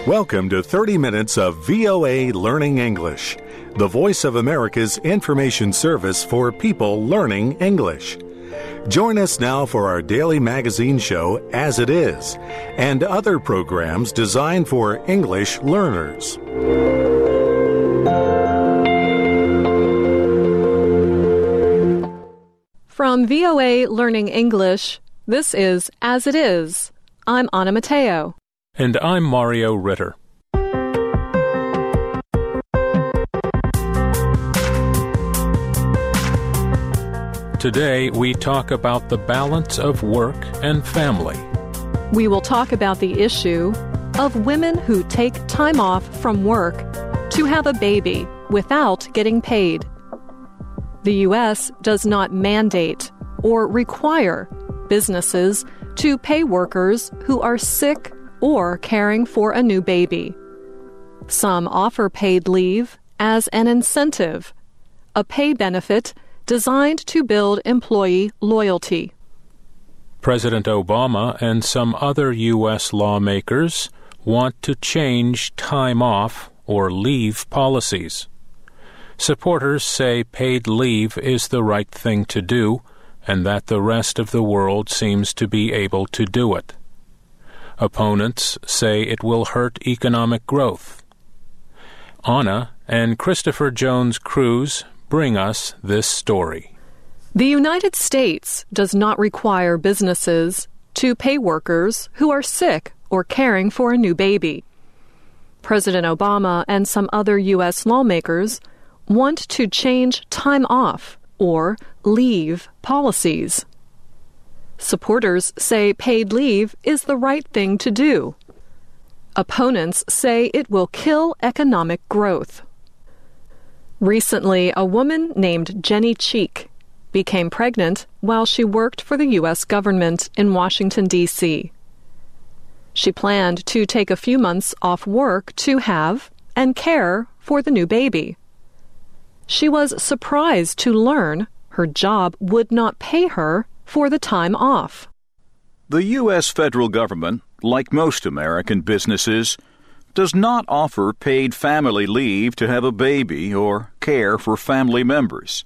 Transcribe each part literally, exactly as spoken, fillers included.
Welcome to thirty minutes of V O A Learning English, the voice of America's information service for people learning English. Join us now for our daily magazine show, As It Is, and other programs designed for English learners. From V O A Learning English, this is As It Is. I'm Anna Mateo. And I'm Mario Ritter. Today, we talk about the balance of work and family. We will talk about the issue of women who take time off from work to have a baby without getting paid. The U S does not mandate or require businesses to pay workers who are sick or caring for a new baby. Some offer paid leave as an incentive, a pay benefit designed to build employee loyalty. President Obama and some other U S lawmakers want to change time off or leave policies. Supporters say paid leave is the right thing to do, and that the rest of the world seems to be able to do it. Opponents say it will hurt economic growth. Anna and Christopher Jones Cruz bring us this story. The United States does not require businesses to pay workers who are sick or caring for a new baby. President Obama and some other U S lawmakers want to change time off or leave policies. Supporters say paid leave is the right thing to do. Opponents say it will kill economic growth. Recently, a woman named Jenny Cheek became pregnant while she worked for the U S government in Washington, D C She planned to take a few months off work to have and care for the new baby. She was surprised to learn her job would not pay her for the time off. The U S federal government, like most American businesses, does not offer paid family leave to have a baby or care for family members.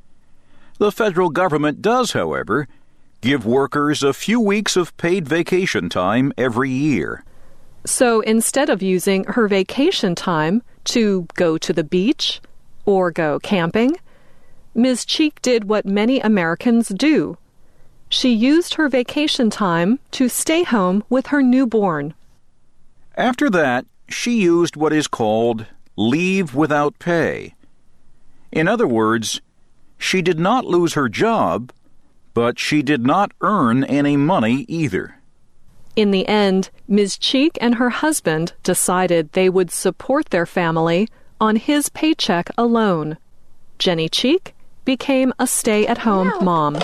The federal government does, however, give workers a few weeks of paid vacation time every year. So instead of using her vacation time to go to the beach or go camping, Miz Cheek did what many Americans do. She used her vacation time to stay home with her newborn. After that, she used what is called leave without pay. In other words, she did not lose her job, but she did not earn any money either. In the end, Miz Cheek and her husband decided they would support their family on his paycheck alone. Jenny Cheek became a stay-at-home Wow. mom.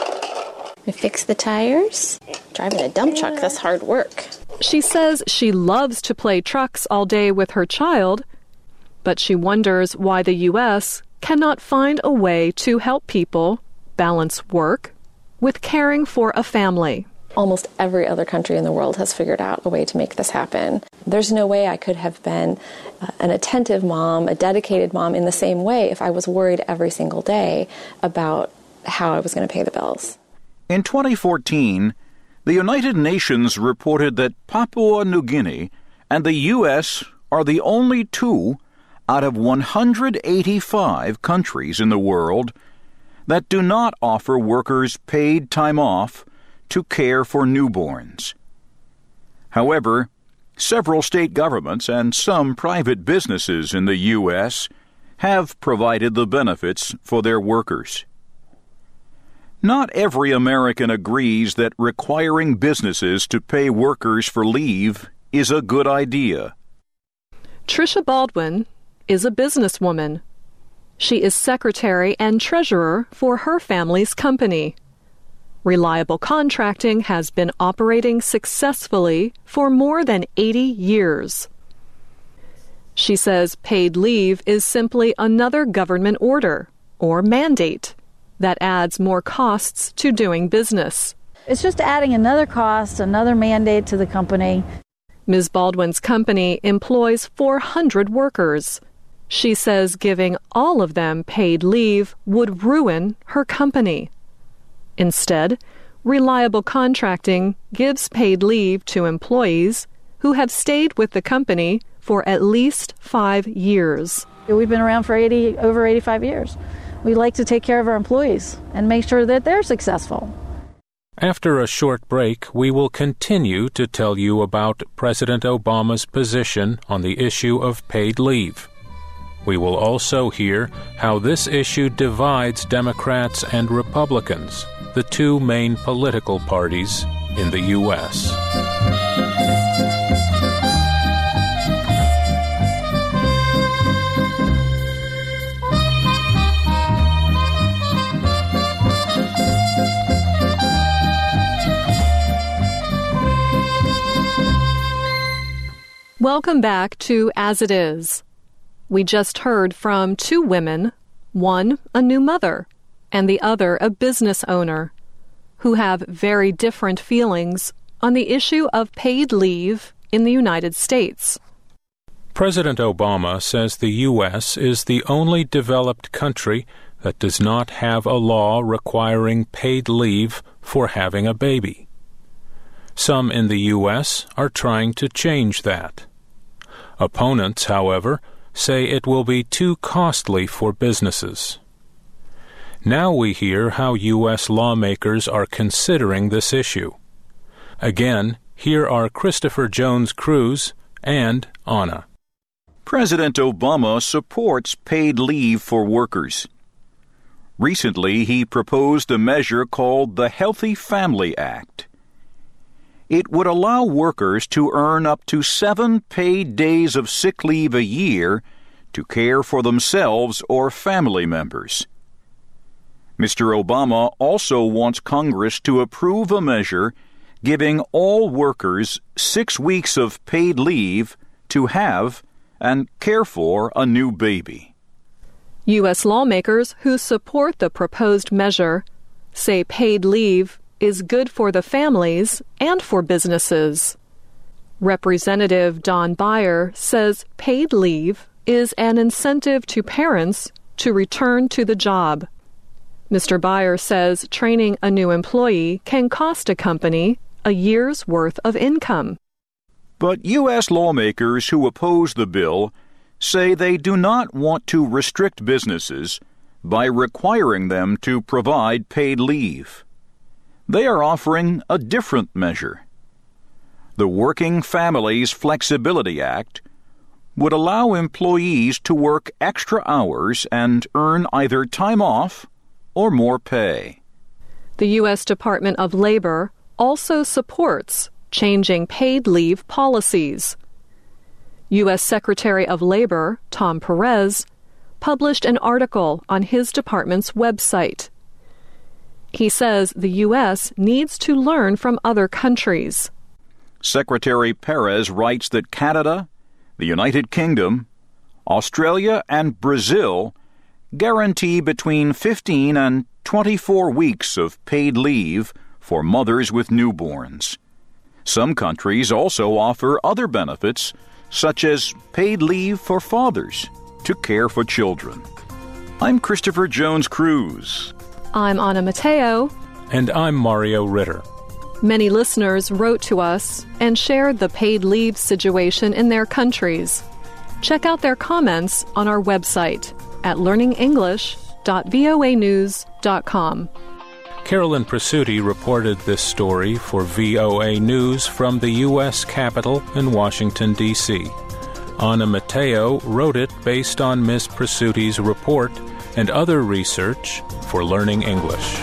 We fix the tires. Driving a dump truck, that's hard work. She says she loves to play trucks all day with her child, but she wonders why the U S cannot find a way to help people balance work with caring for a family. Almost every other country in the world has figured out a way to make this happen. There's no way I could have been uh, an attentive mom, a dedicated mom in the same way if I was worried every single day about how I was going to pay the bills. In twenty fourteen, the United Nations reported that Papua New Guinea and the U S are the only two out of one hundred eighty-five countries in the world that do not offer workers paid time off to care for newborns. However, several state governments and some private businesses in the U S have provided the benefits for their workers. Not every American agrees that requiring businesses to pay workers for leave is a good idea. Tricia Baldwin is a businesswoman. She is secretary and treasurer for her family's company. Reliable Contracting has been operating successfully for more than eighty years. She says paid leave is simply another government order or mandate that adds more costs to doing business. It's just adding another cost, another mandate to the company. Miz Baldwin's company employs four hundred workers. She says giving all of them paid leave would ruin her company. Instead, Reliable Contracting gives paid leave to employees who have stayed with the company for at least five years. We've been around for eighty, over eighty-five years. We like to take care of our employees and make sure that they're successful. After a short break, we will continue to tell you about President Obama's position on the issue of paid leave. We will also hear how this issue divides Democrats and Republicans, the two main political parties in the U S Welcome back to As It Is. We just heard from two women, one a new mother, and the other a business owner, who have very different feelings on the issue of paid leave in the United States. President Obama says the U S is the only developed country that does not have a law requiring paid leave for having a baby. Some in the U S are trying to change that. Opponents, however, say it will be too costly for businesses. Now we hear how U S lawmakers are considering this issue. Again, here are Christopher Jones Cruz and Anna. President Obama supports paid leave for workers. Recently, he proposed a measure called the Healthy Family Act. It would allow workers to earn up to seven paid days of sick leave a year to care for themselves or family members. Mister Obama also wants Congress to approve a measure giving all workers six weeks of paid leave to have and care for a new baby. U S lawmakers who support the proposed measure say paid leave is good for the families and for businesses. Representative Don Beyer says paid leave is an incentive to parents to return to the job. Mister Beyer says training a new employee can cost a company a year's worth of income. But U S lawmakers who oppose the bill say they do not want to restrict businesses by requiring them to provide paid leave. They are offering a different measure. The Working Families Flexibility Act would allow employees to work extra hours and earn either time off or more pay. The U S Department of Labor also supports changing paid leave policies. U S Secretary of Labor Tom Perez published an article on his department's website. He says the U S needs to learn from other countries. Secretary Perez writes that Canada, the United Kingdom, Australia, and Brazil guarantee between fifteen and twenty-four weeks of paid leave for mothers with newborns. Some countries also offer other benefits, such as paid leave for fathers to care for children. I'm Christopher Jones Cruz. I'm Anna Mateo. And I'm Mario Ritter. Many listeners wrote to us and shared the paid leave situation in their countries. Check out their comments on our website at learning english dot voa news dot com. Carolyn Presutti reported this story for V O A News from the U S Capitol in Washington, D C Anna Mateo wrote it based on Miz Presutti's report and other research for Learning English.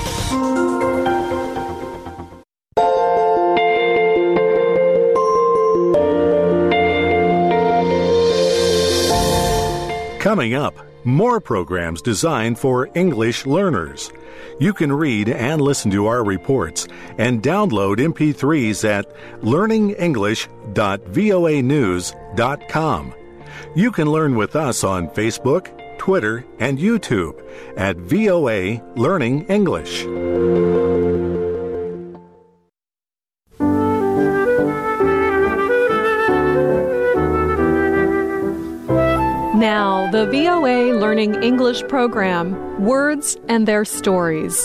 Coming up, more programs designed for English learners. You can read and listen to our reports and download M P threes at learning english dot voa news dot com. You can learn with us on Facebook, Twitter, and YouTube at V O A Learning English. the V O A Learning English program, Words and Their Stories.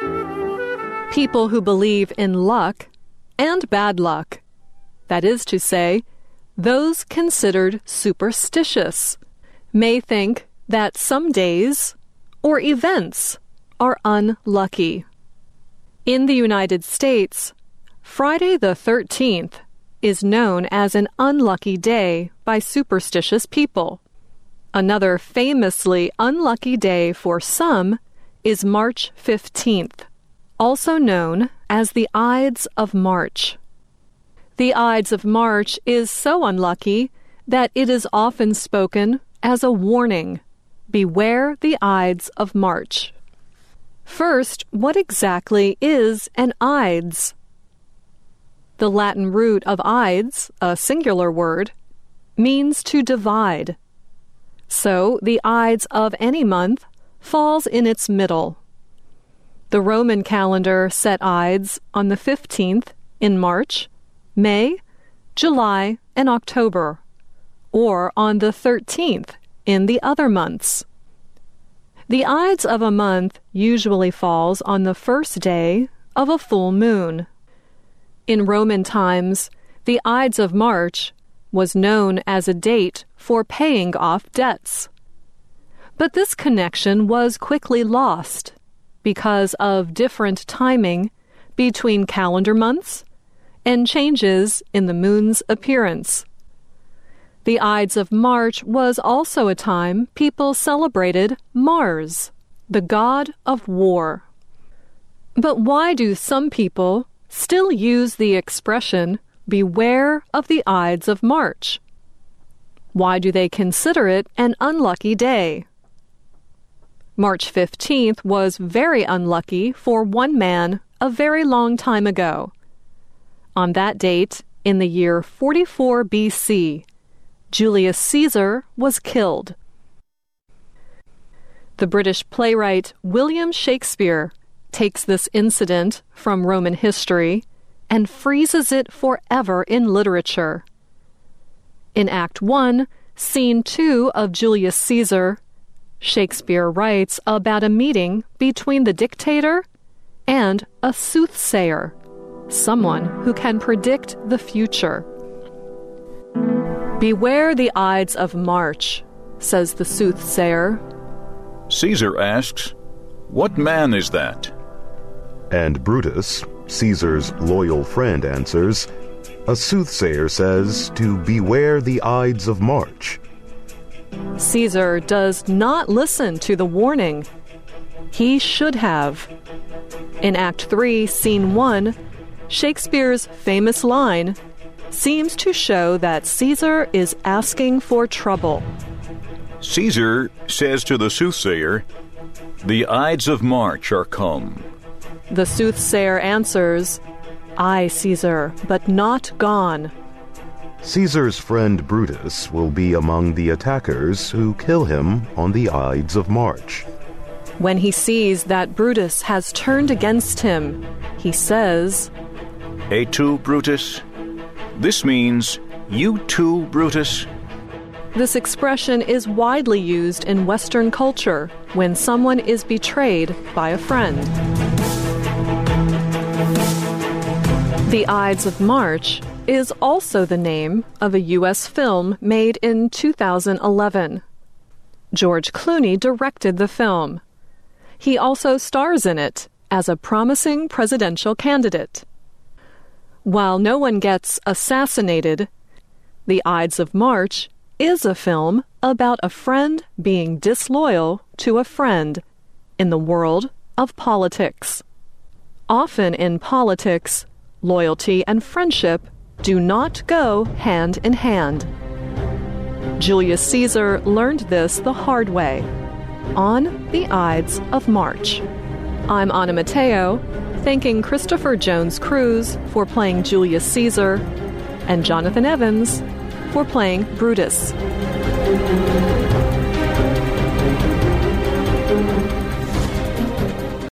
People who believe in luck and bad luck, that is to say, those considered superstitious, may think that some days or events are unlucky. In the United States, Friday the thirteenth is known as an unlucky day by superstitious people. Another famously unlucky day for some is March fifteenth, also known as the Ides of March. The Ides of March is so unlucky that it is often spoken as a warning. Beware the Ides of March. First, what exactly is an Ides? The Latin root of Ides, a singular word, means to divide. So the Ides of any month falls in its middle. The Roman calendar set Ides on the fifteenth in March, May, July, and October, or on the thirteenth in the other months. The Ides of a month usually falls on the first day of a full moon. In Roman times, the Ides of March was known as a date for paying off debts. But this connection was quickly lost because of different timing between calendar months and changes in the moon's appearance. The Ides of March was also a time people celebrated Mars, the god of war. But why do some people still use the expression, beware of the Ides of March? Why do they consider it an unlucky day? March fifteenth was very unlucky for one man a very long time ago. On that date, in the year forty-four B C, Julius Caesar was killed. The British playwright William Shakespeare takes this incident from Roman history and freezes it forever in literature. In Act One, Scene Two of Julius Caesar, Shakespeare writes about a meeting between the dictator and a soothsayer, someone who can predict the future. Beware the Ides of March, says the soothsayer. Caesar asks, "What man is that?" And Brutus, Caesar's loyal friend, answers, "A soothsayer says to beware the Ides of March." Caesar does not listen to the warning. He should have. In Act Three, Scene One, Shakespeare's famous line seems to show that Caesar is asking for trouble. Caesar says to the soothsayer, "The Ides of March are come." The soothsayer answers, "Aye, Caesar, but not gone." Caesar's friend Brutus will be among the attackers who kill him on the Ides of March. When he sees that Brutus has turned against him, he says, "Et tu, Brutus?" This means, "You too, Brutus?" This expression is widely used in Western culture when someone is betrayed by a friend. The Ides of March is also the name of a U S film made in two thousand eleven. George Clooney directed the film. He also stars in it as a promising presidential candidate. While no one gets assassinated, The Ides of March is a film about a friend being disloyal to a friend in the world of politics. Often in politics, loyalty and friendship do not go hand in hand. Julius Caesar learned this the hard way, on the Ides of March. I'm Anna Matteo, thanking Christopher Jones Cruz for playing Julius Caesar and Jonathan Evans for playing Brutus.